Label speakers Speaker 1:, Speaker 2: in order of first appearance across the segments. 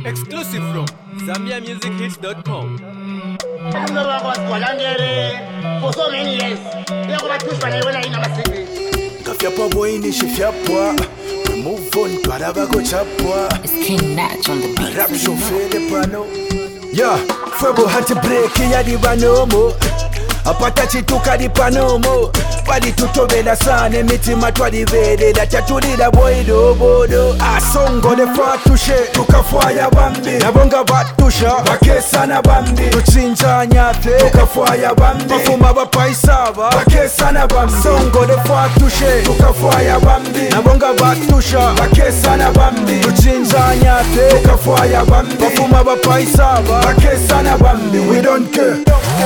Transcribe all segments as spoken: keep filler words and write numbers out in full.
Speaker 1: Exclusive from Zambia Music Hits dot com.
Speaker 2: I know I was Gualandere for so many years. They were pushed by when I in my city.
Speaker 3: Kafyapa boy ni shifyapwa. We move on, paraba go chapwa.
Speaker 4: It's King Natch on the beat.
Speaker 3: Rap show fede pano. Yeah, Febo had to break ya di banomo. Apata chituka di panomo. Bali tutobela sana mitima twalibelela tatulira boido bodo asongo le fatushe tukafwaya bambi nabonga batusha bakesana bambi tuchinja nyate tukafwaya bambi bafuma bapaisaba bakesana bambi songo le fatushe tukafwaya bambi nabonga batusha bakesana bambi tuchinja nyate tukafwaya bambi bafuma bapaisaba bakesana bambi. We don't care.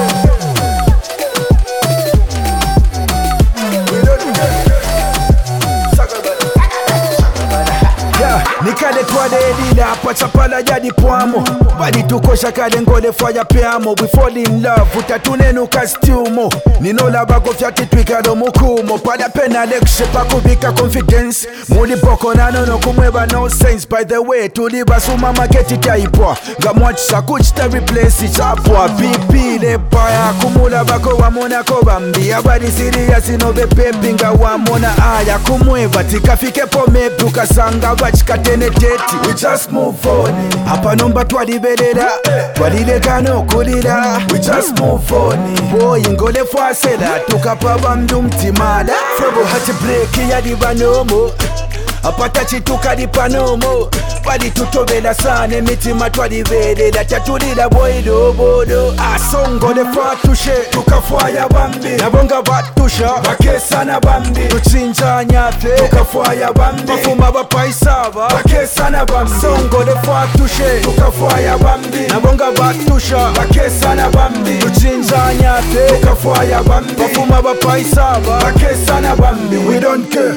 Speaker 3: Nikade twade edina pachapala jadi pwamo badi tukosha kade ngole faya peamo. We fall in love utatune costume ninola bago fyati twikado mukumo pada pena lekshe pakubika confidence muli boko nano no kumweba no sense. By the way tuliba suma market itaipwa ngamwacha kuchita replace ichapwa pipi le baya kumula bako wamona ko bambi abadi serious no be pepi nga wamona aya kumweba tikafike pome tukasanga bachikate. We just move on. Hapa nomba twalibelela twalilekano kulira. We just move on. Boy ngole fwasela tukapa bamdu mtimala. Febo hati break ya di banomo. Apata chituka di panomo. Bali tutobela sana mitima twalibelela tatulira boido bodo asongo le fatushe tukafwaya bambi nabonga batusha bakesana bambi tuchinja nyate tukafwaya bambi bafuma bapaisaba bakesana bambi songo le fatushe tukafwaya bambi nabonga batusha bakesana bambi tuchinja nyate tukafwaya bambi bafuma bapaisaba bakesana bambi. We don't care.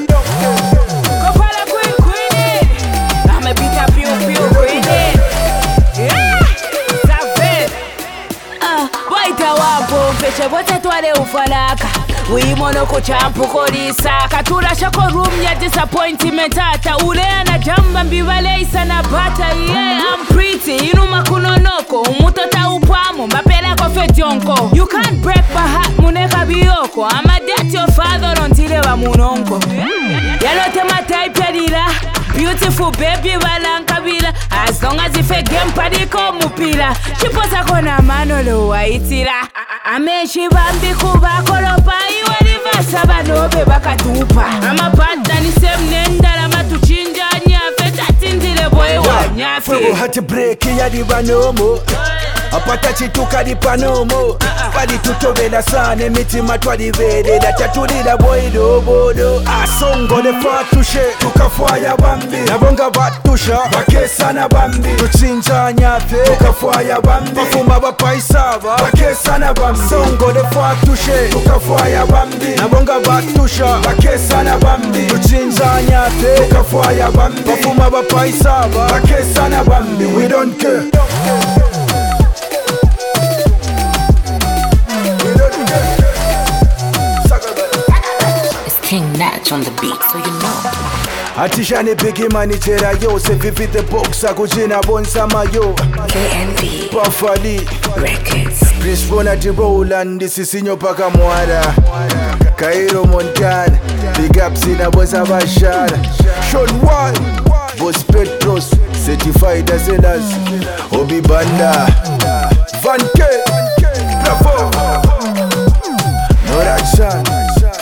Speaker 4: Feche bote twale ufalaka Uimono kuchampu kolisa Katura shako room ya disappointment Ata ule anajamba mbivale isa na bata. Yeah, I'm pretty, inuma kunonoko Umutota upamo, mapela kofe jonko. You can't break my heart, muneka biyoko I'ma date your father untile wa munonko. Yalote matype ya dila Beautiful baby walankabila. As long as ife game padiko mupila Chiposa kona manolo wa itira Ameshi bambi kuba kolopa iwa livasa banobe bakatupa Amapata ni semnenda lama tuchinja nyafe tatindile boy wa nyafe.
Speaker 3: Febo hati break ya di banomo. Apata chituka di panomo. Bali tutobela sana mitima twalibelela tatulira boido bodo asongo le fatushe tukafwaya bambi nabonga batusha bakesana bambi tuchinja nyate tukafwaya bambi bafuma bapaisaba bakesana bambi songo le fatushe tukafwaya bambi nabonga batusha bakesana bambi tuchinja nyate tukafwaya bambi bafuma bapaisaba bakesana bambi. We don't care.
Speaker 4: King Natch on the beat, so you know.
Speaker 3: Atishane bigi manitera yo. Se vivi the boxa kujina bonsama yo.
Speaker 4: K N V
Speaker 3: Buffali
Speaker 4: Records.
Speaker 3: Chris Bona di Roland. This is Sinyo Paka Mwada Cairo Montana. Big ups in a bosa bashara. Sean Wall Boss Petros. Certified as a las Obi Banda Van K Bravo Norakshan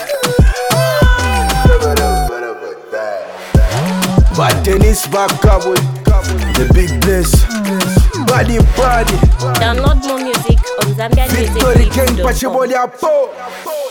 Speaker 3: But tennis back up with the big place. Body body.
Speaker 5: Download more music on Zambia Music.
Speaker 3: Victory King Pachibolia Po.